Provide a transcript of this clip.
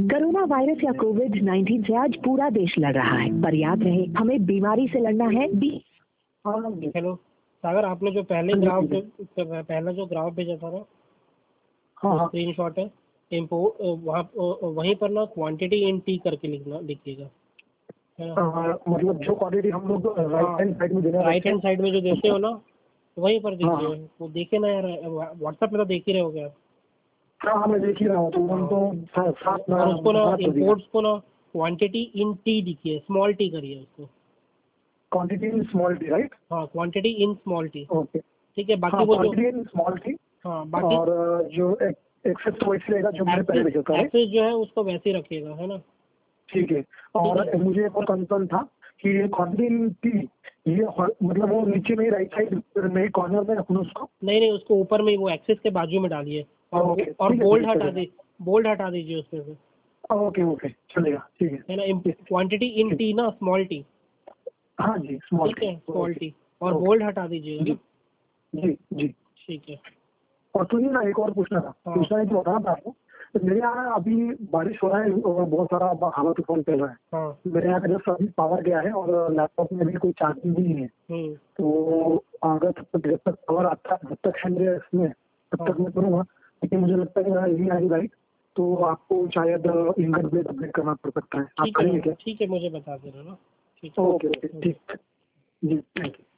Corona virus या कोविड-19 से आज पूरा देश लड़ रहा है, पर याद रहे हमें बीमारी से लड़ना है। हेलो सागर, आपने जो पहला जो ग्राफ भेजा था ना, हाँ स्क्रीनशॉट है, वहाँ वहीं पर ना क्वांटिटी इन टी करके लिखिएगा, है ना? मतलब जो क्वांटिटी हम लोग राइट हैंड साइड में जो देते हो ना, वहीं पर दीजिए। वो देखे ना यार, व्हाट्सएप में तो देख ही रहे हो क्या? हाँ, मैं देख ही रहा हूँ। तो और उसको ना इम्पोर्ट्स को ना क्वांटिटी इन टी लिखिए, स्मॉल टी करिए उसको। Quantity in small T, right? हाँ, quantity in small T. Okay, ठीक है। बाकी वो क्वांटिटी इन स्मॉल टी। हाँ, बाकी और जो एक्सेस तो वैसे रहेगा जो मैंने पहले भेजा था, एक्सेस जो है उसको वैसे ही रखिएगा, है ना? ठीक है। और मुझे एक और कंसर्न था कि ये क्वांटिटी इन टी, ये मतलब वो नीचे में राइट साइड में कॉर्नर में रखूँ उसको? नहीं, उसको ऊपर में, वो एक्सेस के बाजू में डालिए और बोल्ड हटा दीजिए उसमें से। ओके, चलेगा, ठीक है ना? क्वांटिटी इन टी ना, स्मॉल टी। हाँ जी, स्मॉल टी, स्मॉल टी, और बोल्ड हटा दीजिएगा। जी, ठीक है। और सुनिए ना, एक और पूछना है जो बताना था आपको। मेरे यहाँ अभी बारिश हो रहा है और बहुत सारा हवा तूफान चल रहा है। मेरे यहाँ का जब अभी पावर गया है और लैपटॉप में भी कोई चार्जिंग नहीं है। तो अगर जब तक पावर आता है, जब तक है मेरे इसमें, तब तक मैं करूँगा। लेकिन मुझे लगता है कि मेरा यही आई राइट, तो आपको शायद इनकट ब्लेड अपडेट करना पड़ सकता है। आप करेंगे क्या? ठीक है, मुझे बता देना ना। ओके, ठीक जी, थैंक यू।